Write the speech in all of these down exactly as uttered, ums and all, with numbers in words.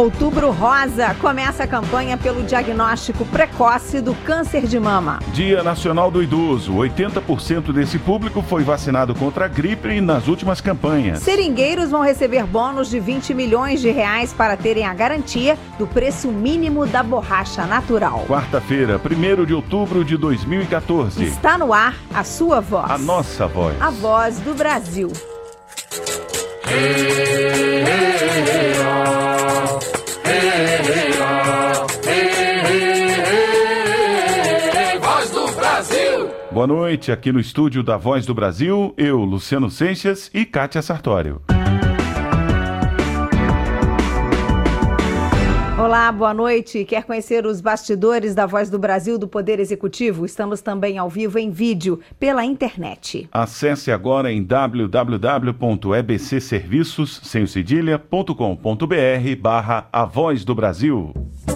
Outubro Rosa, começa a campanha pelo diagnóstico precoce do câncer de mama. Dia Nacional do Idoso, oitenta por cento desse público foi vacinado contra a gripe nas últimas campanhas. Seringueiros vão receber bônus de vinte milhões de reais para terem a garantia do preço mínimo da borracha natural. Quarta-feira, primeiro de outubro de dois mil e quatorze. Está no ar a sua voz. A nossa voz. A voz do Brasil. Hey, hey, hey, oh. Hey, hey, oh. Hey, hey, hey, Voz do Brasil. Boa noite, aqui no estúdio da Voz do Brasil, eu, Luciano Seixas e Kátia Sartório. Olá, boa noite. Quer conhecer os bastidores da Voz do Brasil do Poder Executivo? Estamos também ao vivo em vídeo pela internet. Acesse agora em w w w ponto e b c serviços sem cedilha ponto com ponto b r barra A Voz do Brasil.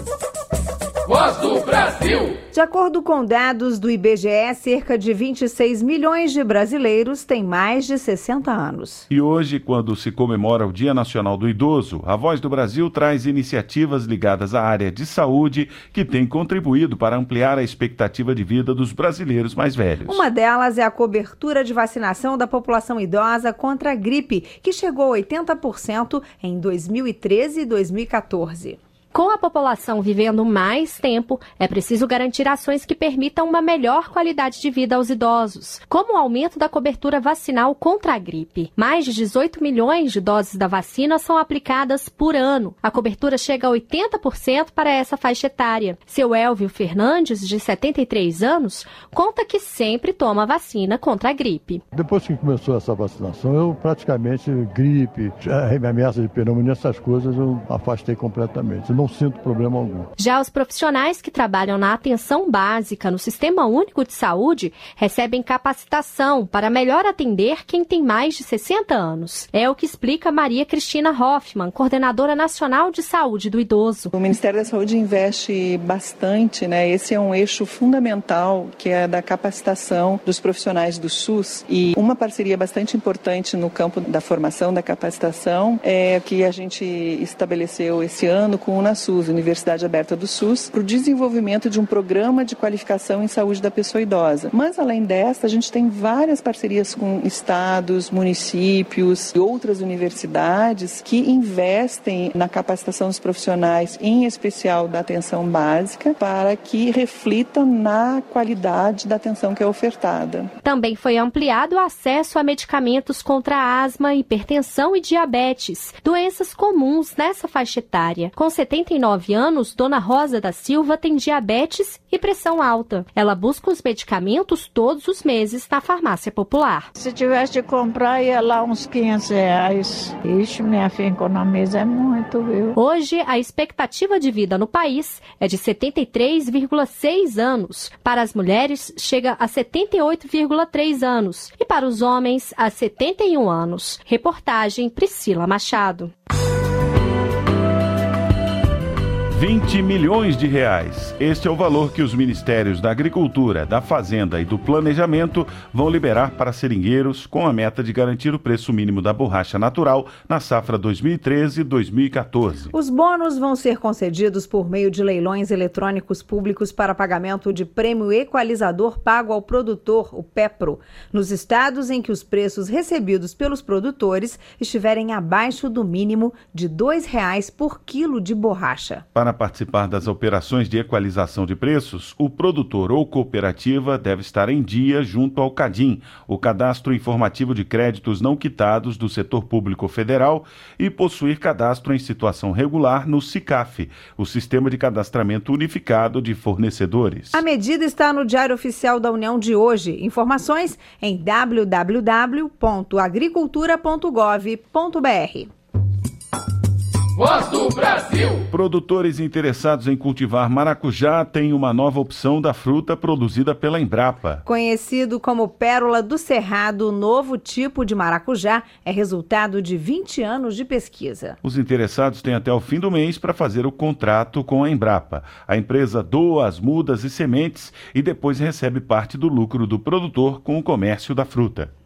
Voz do Brasil. De acordo com dados do I B G E, cerca de vinte e seis milhões de brasileiros têm mais de sessenta anos. E hoje, quando se comemora o Dia Nacional do Idoso, a Voz do Brasil traz iniciativas ligadas à área de saúde que têm contribuído para ampliar a expectativa de vida dos brasileiros mais velhos. Uma delas é a cobertura de vacinação da população idosa contra a gripe, que chegou a oitenta por cento em dois mil e treze e dois mil e quatorze. Com a população vivendo mais tempo, é preciso garantir ações que permitam uma melhor qualidade de vida aos idosos, como o aumento da cobertura vacinal contra a gripe. Mais de dezoito milhões de doses da vacina são aplicadas por ano. A cobertura chega a oitenta por cento para essa faixa etária. Seu Elvio Fernandes, de setenta e três anos, conta que sempre toma vacina contra a gripe. Depois que começou essa vacinação, eu praticamente, gripe, ameaça de pneumonia, essas coisas eu afastei completamente. Não Não sinto problema algum. Já os profissionais que trabalham na atenção básica no Sistema Único de Saúde recebem capacitação para melhor atender quem tem mais de sessenta anos. É o que explica Maria Cristina Hoffmann, coordenadora nacional de saúde do idoso. O Ministério da Saúde investe bastante, né? Esse é um eixo fundamental, que é da capacitação dos profissionais do SUS. E uma parceria bastante importante no campo da formação, da capacitação, é que a gente estabeleceu esse ano com o UNASUS, Universidade Aberta do SUS, para o desenvolvimento de um programa de qualificação em saúde da pessoa idosa. Mas, além dessa, a gente tem várias parcerias com estados, municípios e outras universidades que investem na capacitação dos profissionais, em especial da atenção básica, para que reflita na qualidade da atenção que é ofertada. Também foi ampliado o acesso a medicamentos contra asma, hipertensão e diabetes, doenças comuns nessa faixa etária. Com setenta e nove anos, Dona Rosa da Silva tem diabetes e pressão alta. Ela busca os medicamentos todos os meses na farmácia popular. Se tivesse de comprar, ia lá uns quinhentos reais. Ixi, minha filha, economiza é muito, viu? Hoje, a expectativa de vida no país é de setenta e três vírgula seis anos. Para as mulheres, chega a setenta e oito vírgula três anos. E para os homens, a setenta e um anos. Reportagem Priscila Machado. vinte milhões de reais. Este é o valor que os Ministérios da Agricultura, da Fazenda e do Planejamento vão liberar para seringueiros com a meta de garantir o preço mínimo da borracha natural na safra dois mil e treze e dois mil e quatorze. Os bônus vão ser concedidos por meio de leilões eletrônicos públicos para pagamento de prêmio equalizador pago ao produtor, o PEPRO, nos estados em que os preços recebidos pelos produtores estiverem abaixo do mínimo de dois reais por quilo de borracha. Para participar das operações de equalização de preços, o produtor ou cooperativa deve estar em dia junto ao CADIM, o Cadastro Informativo de Créditos Não Quitados do Setor Público Federal, e possuir cadastro em situação regular no SICAF, o Sistema de Cadastramento Unificado de Fornecedores. A medida está no Diário Oficial da União de hoje. Informações em w w w ponto agricultura ponto gov ponto b r. Voz do Brasil. Produtores interessados em cultivar maracujá têm uma nova opção da fruta produzida pela Embrapa. Conhecido como Pérola do Cerrado, o novo tipo de maracujá é resultado de vinte anos de pesquisa. Os interessados têm até o fim do mês para fazer o contrato com a Embrapa. A empresa doa as mudas e sementes e depois recebe parte do lucro do produtor com o comércio da fruta. Uma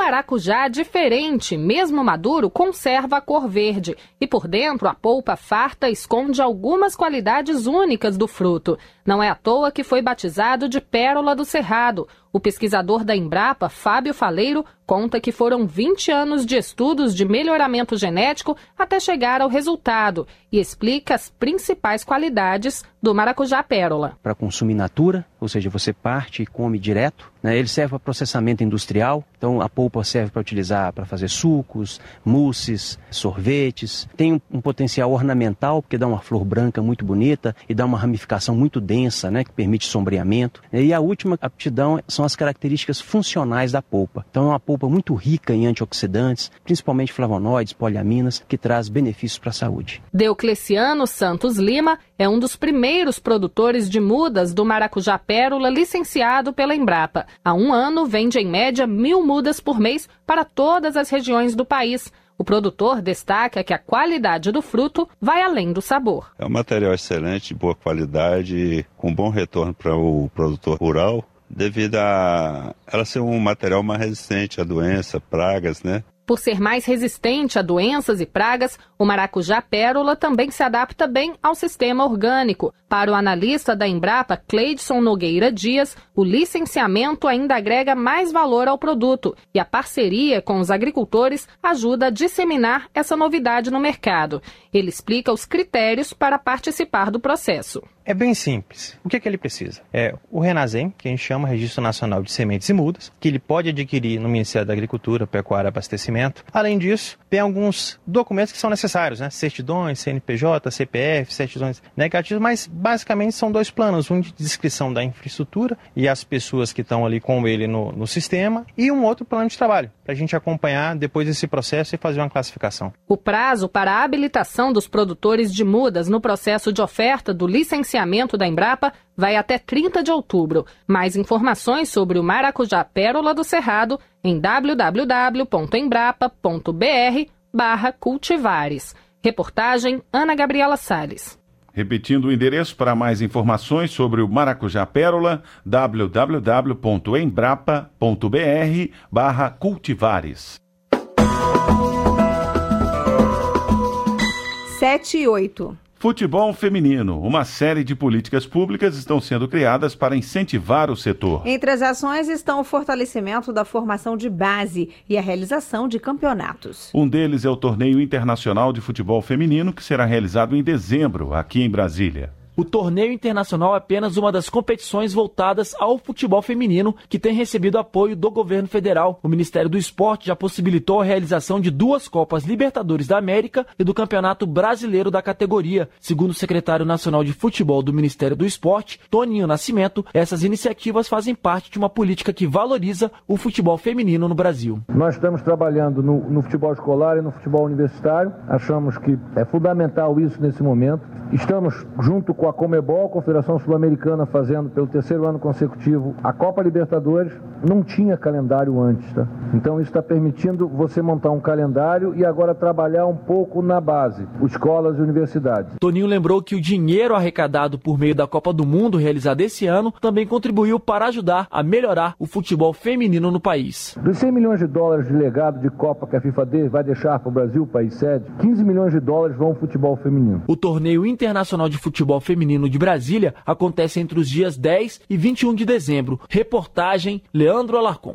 maracujá diferente, mesmo maduro, conserva a cor verde. E por dentro, a polpa farta esconde algumas qualidades únicas do fruto. Não é à toa que foi batizado de Pérola do Cerrado. O pesquisador da Embrapa, Fábio Faleiro, conta que foram vinte anos de estudos de melhoramento genético até chegar ao resultado e explica as principais qualidades do maracujá pérola. Para consumo in natura, ou seja, você parte e come direto, né? Ele serve para processamento industrial, então a polpa serve para utilizar para fazer sucos, mousses, sorvetes. Tem um, um potencial ornamental, porque dá uma flor branca muito bonita e dá uma ramificação muito densa, né? Que permite sombreamento. E a última aptidão são as características funcionais da polpa. Então é uma polpa muito rica em antioxidantes, principalmente flavonoides, poliaminas, que traz benefícios para a saúde. Deocleciano Santos Lima é um dos primeiros produtores de mudas do maracujá pérola licenciado pela Embrapa. Há um ano vende em média mil mudas por mês para todas as regiões do país. O produtor destaca que a qualidade do fruto vai além do sabor. É um material excelente, de boa qualidade, com bom retorno para o produtor rural, devido a ela ser um material mais resistente a doença, pragas, né? Por ser mais resistente a doenças e pragas, o maracujá pérola também se adapta bem ao sistema orgânico. Para o analista da Embrapa, Cleidson Nogueira Dias, o licenciamento ainda agrega mais valor ao produto e a parceria com os agricultores ajuda a disseminar essa novidade no mercado. Ele explica os critérios para participar do processo. É bem simples. O que é que ele precisa? É o Renasem, que a gente chama Registro Nacional de Sementes e Mudas, que ele pode adquirir no Ministério da Agricultura, Pecuária e Abastecimento. Além disso, tem alguns documentos que são necessários, né? Certidões, C N P J, C P F, certidões negativas, mas basicamente são dois planos, um de descrição da infraestrutura e as pessoas que estão ali com ele no, no sistema, e um outro plano de trabalho, para a gente acompanhar depois desse processo e fazer uma classificação. O prazo para a habilitação dos produtores de mudas no processo de oferta do licenciamento da Embrapa vai até trinta de outubro. Mais informações sobre o maracujá pérola do Cerrado em w w w ponto embrapa ponto b r barra cultivares. Reportagem Ana Gabriela Salles. Repetindo o endereço para mais informações sobre o maracujá pérola, w w w ponto embrapa ponto b r barra cultivares. sete e oito. Futebol feminino. Uma série de políticas públicas estão sendo criadas para incentivar o setor. Entre as ações estão o fortalecimento da formação de base e a realização de campeonatos. Um deles é o Torneio Internacional de Futebol Feminino, que será realizado em dezembro, aqui em Brasília. O torneio internacional é apenas uma das competições voltadas ao futebol feminino que tem recebido apoio do governo federal. O Ministério do Esporte já possibilitou a realização de duas Copas Libertadores da América e do Campeonato Brasileiro da categoria. Segundo o secretário nacional de futebol do Ministério do Esporte, Toninho Nascimento, essas iniciativas fazem parte de uma política que valoriza o futebol feminino no Brasil. Nós estamos trabalhando no, no futebol escolar e no futebol universitário. Achamos que é fundamental isso nesse momento. Estamos junto com a Comebol, a Confederação Sul-Americana, fazendo pelo terceiro ano consecutivo a Copa Libertadores. Não tinha calendário antes, tá? Então isso está permitindo você montar um calendário e agora trabalhar um pouco na base, escolas e universidades. Toninho lembrou que o dinheiro arrecadado por meio da Copa do Mundo realizada esse ano também contribuiu para ajudar a melhorar o futebol feminino no país. Dos cem milhões de dólares de legado de Copa que a FIFA vai deixar para o Brasil, país sede, quinze milhões de dólares vão ao futebol feminino. O torneio Internacional de Futebol Feminino de Brasília acontece entre os dias dez e vinte e um de dezembro. Reportagem Leandro Alarcon.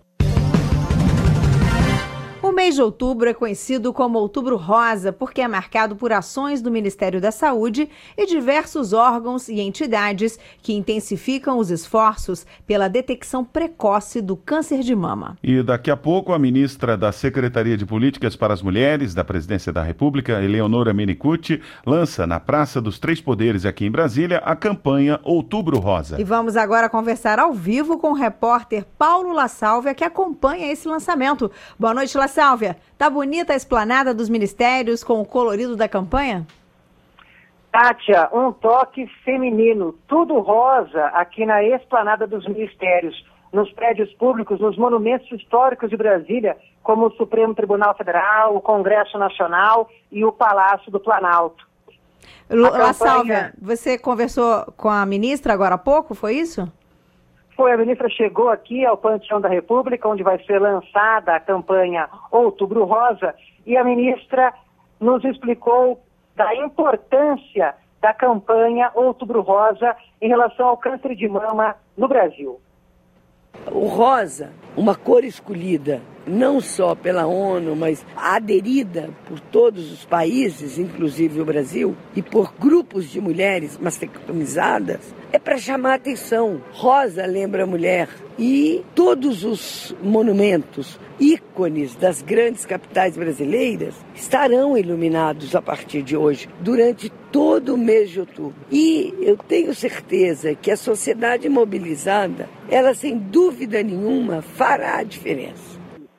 O mês de outubro é conhecido como Outubro Rosa porque é marcado por ações do Ministério da Saúde e diversos órgãos e entidades que intensificam os esforços pela detecção precoce do câncer de mama. E daqui a pouco a ministra da Secretaria de Políticas para as Mulheres da Presidência da República, Eleonora Menicucci, lança na Praça dos Três Poderes aqui em Brasília a campanha Outubro Rosa. E vamos agora conversar ao vivo com o repórter Paulo La Sálvia, que acompanha esse lançamento. Boa noite, La Sálvia, tá bonita a esplanada dos ministérios com o colorido da campanha? Kátia, um toque feminino, tudo rosa aqui na esplanada dos ministérios, nos prédios públicos, nos monumentos históricos de Brasília, como o Supremo Tribunal Federal, o Congresso Nacional e o Palácio do Planalto. La campanha... Sálvia, você conversou com a ministra agora há pouco, foi isso? Foi, a ministra chegou aqui ao Panteão da República, onde vai ser lançada a campanha Outubro Rosa, e a ministra nos explicou da importância da campanha Outubro Rosa em relação ao câncer de mama no Brasil. O rosa, uma cor escolhida não só pela ONU, mas aderida por todos os países, inclusive o Brasil, e por grupos de mulheres mastectomizadas, é para chamar a atenção. Rosa lembra a mulher e todos os monumentos, ícones das grandes capitais brasileiras estarão iluminados a partir de hoje, durante todo o mês de outubro. E eu tenho certeza que a sociedade mobilizada, ela sem dúvida nenhuma fará a diferença.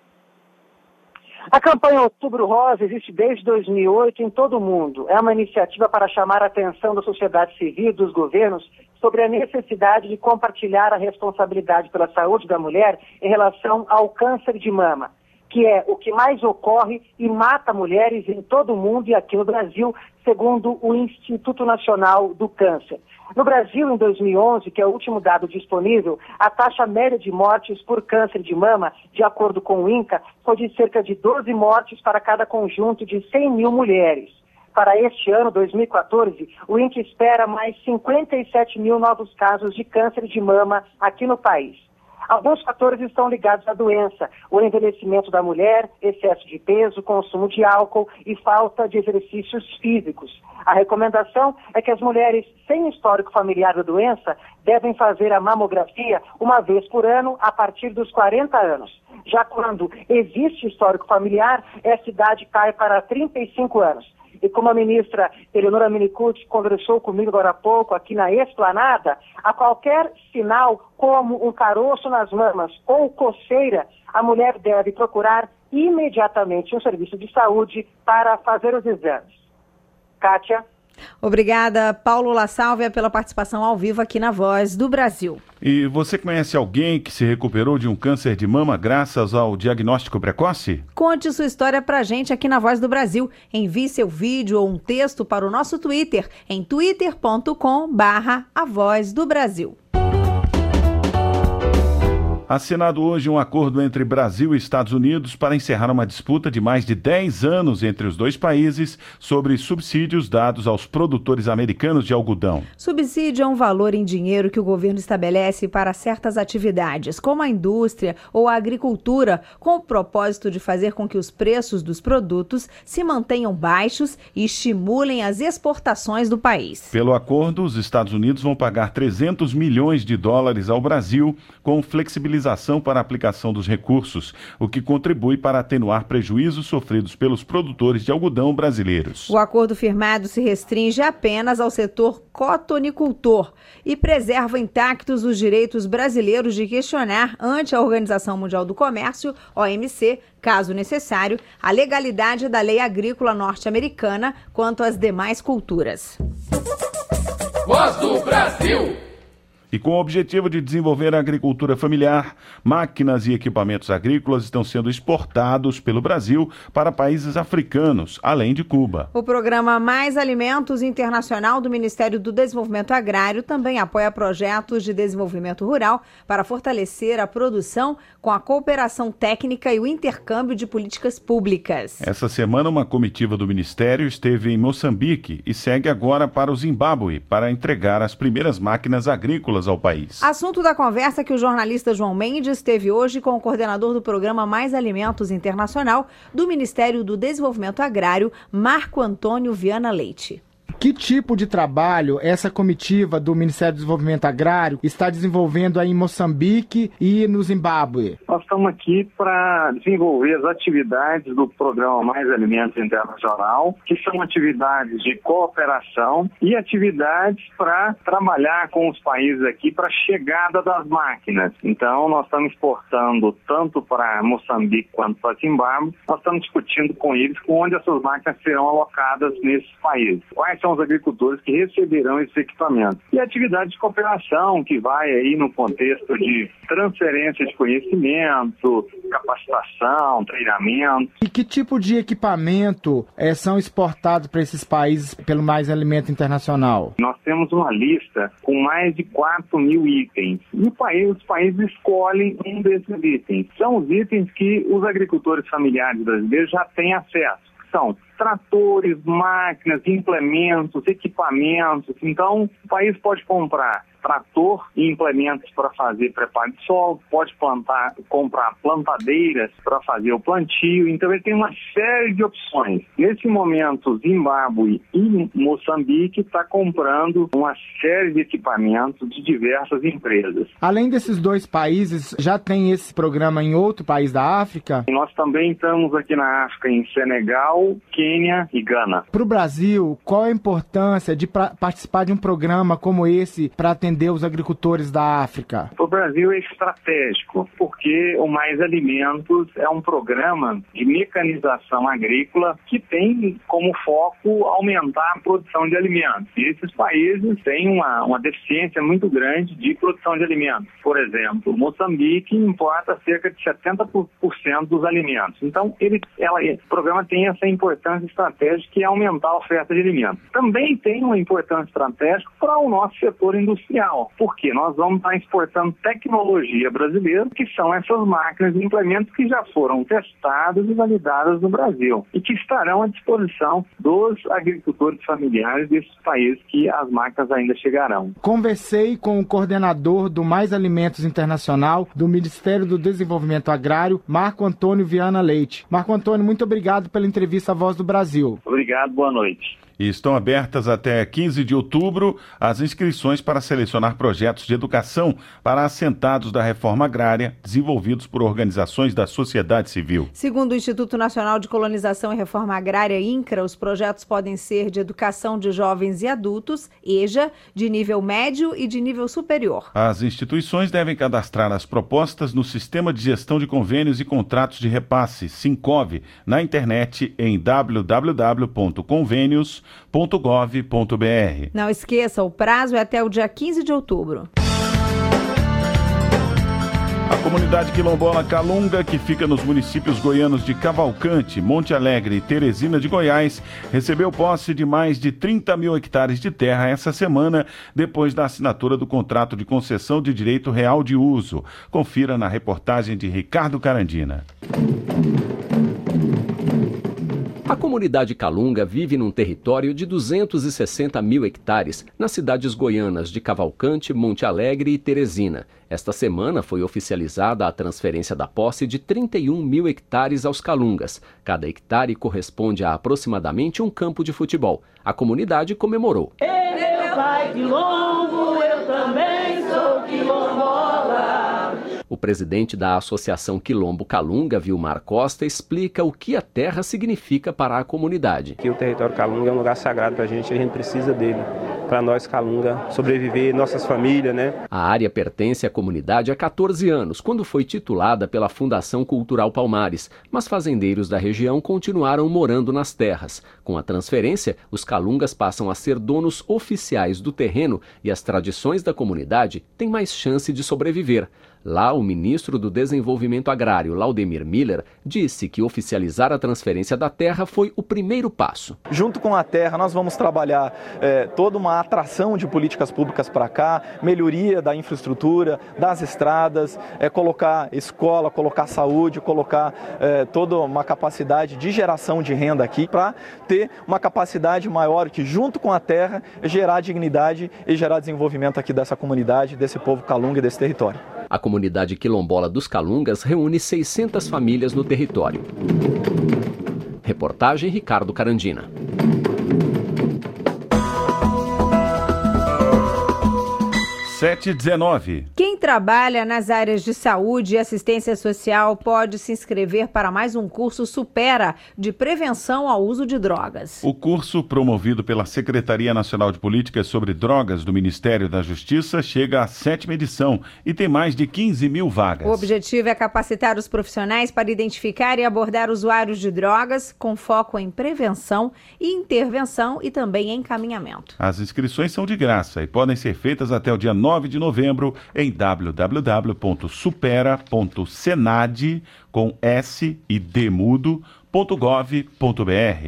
A campanha Outubro Rosa existe desde dois mil e oito em todo o mundo. É uma iniciativa para chamar a atenção da sociedade civil e dos governos sobre a necessidade de compartilhar a responsabilidade pela saúde da mulher em relação ao câncer de mama, que é o que mais ocorre e mata mulheres em todo o mundo e aqui no Brasil, segundo o Instituto Nacional do Câncer. No Brasil, em dois mil e onze, que é o último dado disponível, a taxa média de mortes por câncer de mama, de acordo com o INCA, foi de cerca de doze mortes para cada conjunto de cem mil mulheres. Para este ano, dois mil e quatorze, o INCA espera mais cinquenta e sete mil novos casos de câncer de mama aqui no país. Alguns fatores estão ligados à doença: o envelhecimento da mulher, excesso de peso, consumo de álcool e falta de exercícios físicos. A recomendação é que as mulheres sem histórico familiar da doença devem fazer a mamografia uma vez por ano a partir dos quarenta anos. Já quando existe histórico familiar, essa idade cai para trinta e cinco anos. E como a ministra Eleonora Minicucci conversou comigo agora há pouco aqui na Esplanada, a qualquer sinal como um caroço nas mamas ou coceira, a mulher deve procurar imediatamente um serviço de saúde para fazer os exames. Kátia. Obrigada, Paulo La Sálvia, pela participação ao vivo aqui na Voz do Brasil. E você conhece alguém que se recuperou de um câncer de mama graças ao diagnóstico precoce? Conte sua história pra gente aqui na Voz do Brasil. Envie seu vídeo ou um texto para o nosso Twitter, em twitter ponto com barra a Voz do Brasil. Assinado hoje um acordo entre Brasil e Estados Unidos para encerrar uma disputa de mais de dez anos entre os dois países sobre subsídios dados aos produtores americanos de algodão. Subsídio é um valor em dinheiro que o governo estabelece para certas atividades, como a indústria ou a agricultura, com o propósito de fazer com que os preços dos produtos se mantenham baixos e estimulem as exportações do país. Pelo acordo, os Estados Unidos vão pagar trezentos milhões de dólares ao Brasil, com flexibilização para a aplicação dos recursos, o que contribui para atenuar prejuízos sofridos pelos produtores de algodão brasileiros. O acordo firmado se restringe apenas ao setor cotonicultor e preserva intactos os direitos brasileiros de questionar ante a Organização Mundial do Comércio, O M C, caso necessário, a legalidade da lei agrícola norte-americana quanto às demais culturas. Voz do Brasil. E com o objetivo de desenvolver a agricultura familiar, máquinas e equipamentos agrícolas estão sendo exportados pelo Brasil para países africanos, além de Cuba. O programa Mais Alimentos Internacional do Ministério do Desenvolvimento Agrário também apoia projetos de desenvolvimento rural para fortalecer a produção com a cooperação técnica e o intercâmbio de políticas públicas. Essa semana, uma comitiva do Ministério esteve em Moçambique e segue agora para o Zimbábue para entregar as primeiras máquinas agrícolas ao país. Assunto da conversa que o jornalista João Mendes teve hoje com o coordenador do programa Mais Alimentos Internacional do Ministério do Desenvolvimento Agrário, Marco Antônio Viana Leite. Que tipo de trabalho essa comitiva do Ministério do Desenvolvimento Agrário está desenvolvendo aí em Moçambique e no Zimbábue? Nós estamos aqui para desenvolver as atividades do programa Mais Alimentos Internacional, que são atividades de cooperação e atividades para trabalhar com os países aqui para a chegada das máquinas. Então, nós estamos exportando tanto para Moçambique quanto para Zimbábue. Nós estamos discutindo com eles onde essas máquinas serão alocadas nesses países. Quais são os agricultores que receberão esse equipamento. E a atividade de cooperação, que vai aí no contexto de transferência de conhecimento, capacitação, treinamento. E que tipo de equipamento é, são exportados para esses países pelo Mais Alimento Internacional? Nós temos uma lista com mais de quatro mil itens. E o país, os países escolhem um desses itens. São os itens que os agricultores familiares brasileiros já têm acesso. São tratores, máquinas, implementos, equipamentos. Então, o país pode comprar trator e implementos para fazer preparo de solo, pode plantar, comprar plantadeiras para fazer o plantio. Então, ele tem uma série de opções. Nesse momento, Zimbábue e Moçambique está comprando uma série de equipamentos de diversas empresas. Além desses dois países, já tem esse programa em outro país da África? E nós também estamos aqui na África, em Senegal, Quênia e Gana. Para o Brasil, qual a importância de pra- participar de um programa como esse para atender os agricultores da África? O Brasil é estratégico, porque o Mais Alimentos é um programa de mecanização agrícola que tem como foco aumentar a produção de alimentos. E esses países têm uma, uma deficiência muito grande de produção de alimentos. Por exemplo, Moçambique importa cerca de setenta por cento dos alimentos. Então, ele, ela, o programa tem essa importância estratégica que é aumentar a oferta de alimentos. Também tem uma importância estratégica para o nosso setor industrial. Porque nós vamos estar exportando tecnologia brasileira, que são essas máquinas e implementos que já foram testadas e validadas no Brasil e que estarão à disposição dos agricultores familiares desses países que as máquinas ainda chegarão. Conversei com o coordenador do Mais Alimentos Internacional do Ministério do Desenvolvimento Agrário, Marco Antônio Viana Leite. Marco Antônio, muito obrigado pela entrevista à Voz do Brasil. Obrigado, boa noite. E estão abertas até quinze de outubro as inscrições para selecionar projetos de educação para assentados da reforma agrária desenvolvidos por organizações da sociedade civil. Segundo o Instituto Nacional de Colonização e Reforma Agrária, INCRA, os projetos podem ser de educação de jovens e adultos, EJA, de nível médio e de nível superior. As instituições devem cadastrar as propostas no Sistema de Gestão de Convênios e Contratos de Repasse, Sincov, na internet em w w w ponto convênios ponto gov ponto b r. Não esqueça, o prazo é até o dia quinze de outubro. A comunidade quilombola Calunga, que fica nos municípios goianos de Cavalcante, Monte Alegre e Teresina de Goiás, recebeu posse de mais de trinta mil hectares de terra essa semana, depois da assinatura do contrato de concessão de direito real de uso. Confira na reportagem de Ricardo Carandina. A comunidade Calunga vive num território de duzentos e sessenta mil hectares, nas cidades goianas de Cavalcante, Monte Alegre e Teresina. Esta semana foi oficializada a transferência da posse de trinta e um mil hectares aos Calungas. Cada hectare corresponde a aproximadamente um campo de futebol. A comunidade comemorou. Ei, meu pai quilombo, eu também sou quilombola. O presidente da Associação Quilombo Calunga, Vilmar Costa, explica o que a terra significa para a comunidade. Que o território Calunga é um lugar sagrado para a gente, a gente precisa dele, para nós Calunga sobreviver, nossas famílias, né? A área pertence à comunidade há quatorze anos, quando foi titulada pela Fundação Cultural Palmares, mas fazendeiros da região continuaram morando nas terras. Com a transferência, os Calungas passam a ser donos oficiais do terreno e as tradições da comunidade têm mais chance de sobreviver. Lá, o ministro do Desenvolvimento Agrário, Laudemir Miller, disse que oficializar a transferência da terra foi o primeiro passo. Junto com a terra, nós vamos trabalhar é, toda uma atração de políticas públicas para cá, melhoria da infraestrutura, das estradas, é, colocar escola, colocar saúde, colocar é, toda uma capacidade de geração de renda aqui, para ter uma capacidade maior que, junto com a terra, gerar dignidade e gerar desenvolvimento aqui dessa comunidade, desse povo Calunga e desse território. A comunidade quilombola dos Calungas reúne seiscentas famílias no território. Reportagem Ricardo Carandina. sete e dezenove. Quem trabalha nas áreas de saúde e assistência social pode se inscrever para mais um curso Supera de prevenção ao uso de drogas. O curso, promovido pela Secretaria Nacional de Políticas sobre Drogas do Ministério da Justiça, chega à sétima edição e tem mais de quinze mil vagas. O objetivo é capacitar os profissionais para identificar e abordar usuários de drogas, com foco em prevenção e intervenção e também encaminhamento. As inscrições são de graça e podem ser feitas até o dia nove de novembro em w w w ponto supera ponto senad com S e D mudo, ponto gov ponto b r.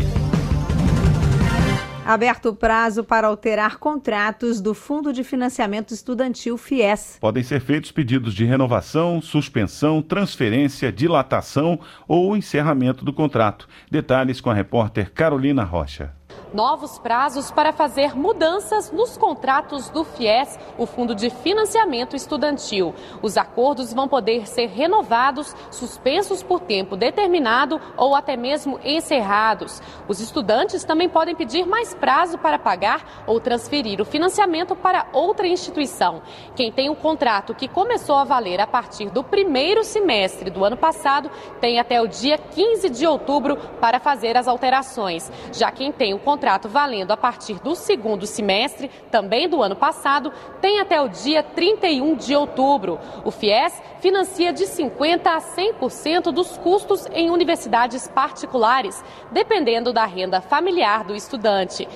Aberto o prazo para alterar contratos do Fundo de Financiamento Estudantil FIES. Podem ser feitos pedidos de renovação, suspensão, transferência, dilatação ou encerramento do contrato. Detalhes com a repórter Carolina Rocha. Novos prazos para fazer mudanças nos contratos do FIES, o Fundo de Financiamento Estudantil. Os acordos vão poder ser renovados, suspensos por tempo determinado ou até mesmo encerrados. Os estudantes também podem pedir mais prazo para pagar ou transferir o financiamento para outra instituição. Quem tem um contrato que começou a valer a partir do primeiro semestre do ano passado tem até o dia quinze de outubro para fazer as alterações. Já quem tem o contrato valendo a partir do segundo semestre, também do ano passado, tem até o dia trinta e um de outubro. O FIES financia de cinquenta por cento a cem por cento dos custos em universidades particulares, dependendo da renda familiar do estudante.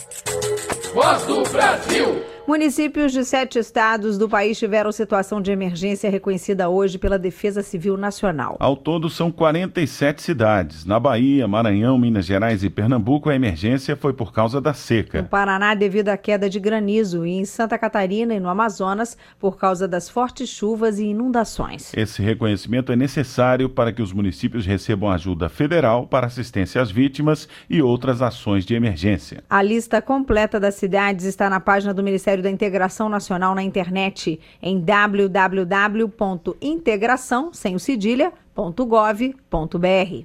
Voz do Brasil. Municípios de sete estados do país tiveram situação de emergência reconhecida hoje pela Defesa Civil Nacional. Ao todo, são quarenta e sete cidades. Na Bahia, Maranhão, Minas Gerais e Pernambuco, a emergência foi por causa da seca. No Paraná, devido à queda de granizo, e em Santa Catarina e no Amazonas, por causa das fortes chuvas e inundações. Esse reconhecimento é necessário para que os municípios recebam ajuda federal para assistência às vítimas e outras ações de emergência. A lista completa das cidades está na página do Ministério da Integração Nacional na internet em w w w ponto integração sem o cedilha ponto gov ponto b r.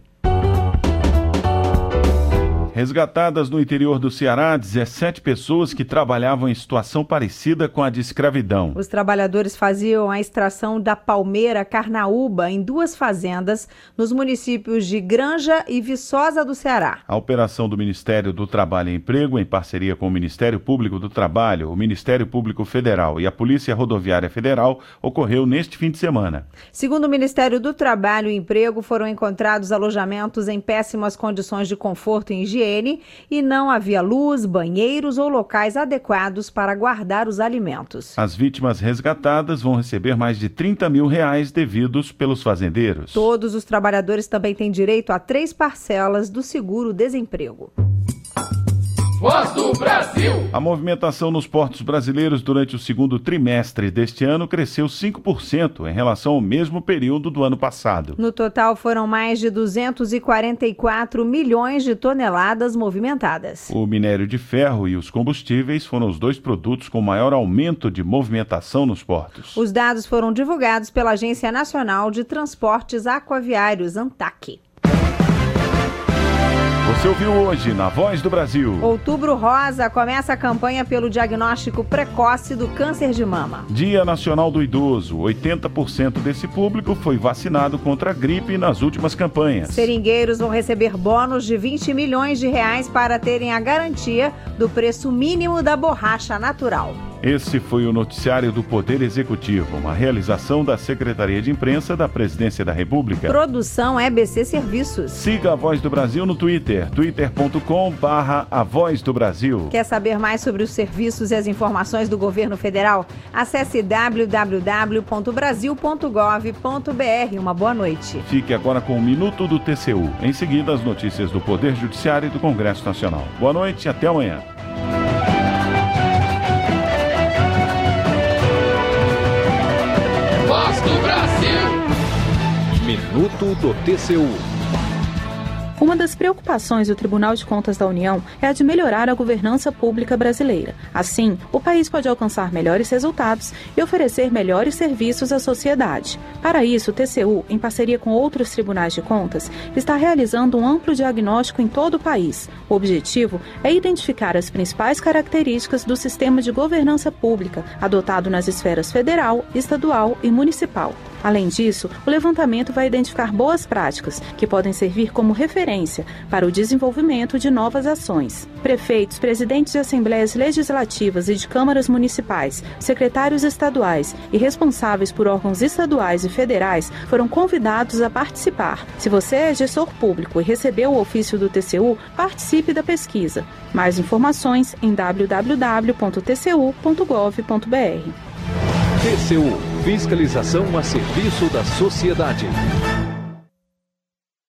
Resgatadas no interior do Ceará, dezessete pessoas que trabalhavam em situação parecida com a de escravidão. Os trabalhadores faziam a extração da palmeira carnaúba em duas fazendas nos municípios de Granja e Viçosa do Ceará. A operação do Ministério do Trabalho e Emprego, em parceria com o Ministério Público do Trabalho, o Ministério Público Federal e a Polícia Rodoviária Federal, ocorreu neste fim de semana. Segundo o Ministério do Trabalho e Emprego, foram encontrados alojamentos em péssimas condições de conforto e higiene e não havia luz, banheiros ou locais adequados para guardar os alimentos. As vítimas resgatadas vão receber mais de trinta mil reais devidos pelos fazendeiros. Todos os trabalhadores também têm direito a três parcelas do seguro-desemprego. Voz do Brasil. A movimentação nos portos brasileiros durante o segundo trimestre deste ano cresceu cinco por cento em relação ao mesmo período do ano passado. No total, foram mais de duzentos e quarenta e quatro milhões de toneladas movimentadas. O minério de ferro e os combustíveis foram os dois produtos com maior aumento de movimentação nos portos. Os dados foram divulgados pela Agência Nacional de Transportes Aquaviários, ANTAQ. Você ouviu hoje na Voz do Brasil. Outubro Rosa começa a campanha pelo diagnóstico precoce do câncer de mama. Dia Nacional do Idoso. oitenta por cento desse público foi vacinado contra a gripe nas últimas campanhas. Seringueiros vão receber bônus de vinte milhões de reais para terem a garantia do preço mínimo da borracha natural. Esse foi o noticiário do Poder Executivo, uma realização da Secretaria de Imprensa da Presidência da República. Produção E B C Serviços. Siga a Voz do Brasil no Twitter, twitter ponto com barra a Voz do Brasil. Quer saber mais sobre os serviços e as informações do governo federal? Acesse w w w ponto brasil ponto gov ponto b r. Uma boa noite. Fique agora com o Minuto do T C U. Em seguida, as notícias do Poder Judiciário e do Congresso Nacional. Boa noite e até amanhã. Voz do Brasil. Minuto do T C U. Uma das preocupações do Tribunal de Contas da União é a de melhorar a governança pública brasileira. Assim, o país pode alcançar melhores resultados e oferecer melhores serviços à sociedade. Para isso, o T C U, em parceria com outros tribunais de contas, está realizando um amplo diagnóstico em todo o país. O objetivo é identificar as principais características do sistema de governança pública adotado nas esferas federal, estadual e municipal. Além disso, o levantamento vai identificar boas práticas que podem servir como referência para o desenvolvimento de novas ações. Prefeitos, presidentes de assembleias legislativas e de câmaras municipais, secretários estaduais e responsáveis por órgãos estaduais e federais foram convidados a participar. Se você é gestor público e recebeu o ofício do T C U, participe da pesquisa. Mais informações em w w w ponto t c u ponto gov ponto b r. T C U, fiscalização a serviço da sociedade.